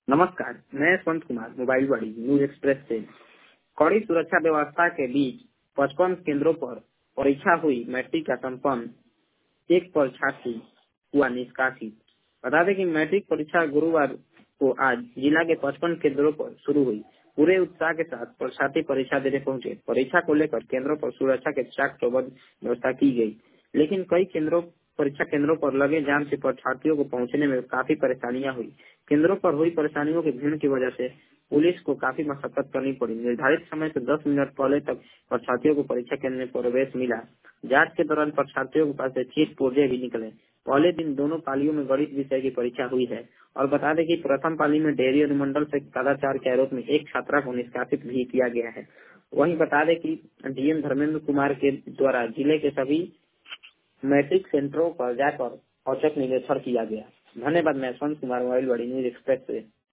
नमस्कार, मैं यशवंत कुमार मोबाइल बड़ी न्यूज एक्सप्रेस से। कड़ी सुरक्षा व्यवस्था के बीच 55 केंद्रों पर परीक्षा हुई। मैट्रिक का संपन्न, एक परीक्षार्थी हुआ निष्कासित। बता दें कि मैट्रिक परीक्षा गुरुवार को आज जिला के 55 केंद्रों पर शुरू हुई। पूरे उत्साह के साथ परीक्षार्थी परीक्षा देने पहुंचे। परीक्षा को लेकर केंद्रों पर सुरक्षा के चाक चौबंद व्यवस्था की गई, लेकिन कई परीक्षा केंद्रों पर लगे जाम से परीक्षार्थियों को पहुंचने में काफी परेशानियां हुई। केंद्रों पर हुई परेशानियों की भीड़ की वजह से पुलिस को काफी मशक्कत करनी पड़ी। निर्धारित समय से 10 मिनट पहले तक परीक्षार्थियों को परीक्षा केंद्र में प्रवेश मिला। जांच के दौरान परीक्षार्थियों के पास से चीट पुर्जे भी निकले। पहले दिन दोनों पालियों में गणित विषय की परीक्षा हुई है। और बता दें कि प्रथम पाली में डेयरी अनुमंडल से कदाचार के आरोप में एक छात्रा को निष्कासित भी किया गया है। वहीं बता दें कि डीएम धर्मेंद्र कुमार के द्वारा जिले के सभी मैट्रिक सेंटरों पर जाकर औचक निरीक्षण किया गया। धन्यवाद। मैं यशवंत कुमार मोबाइल बड़ी न्यूज एक्सप्रेस से।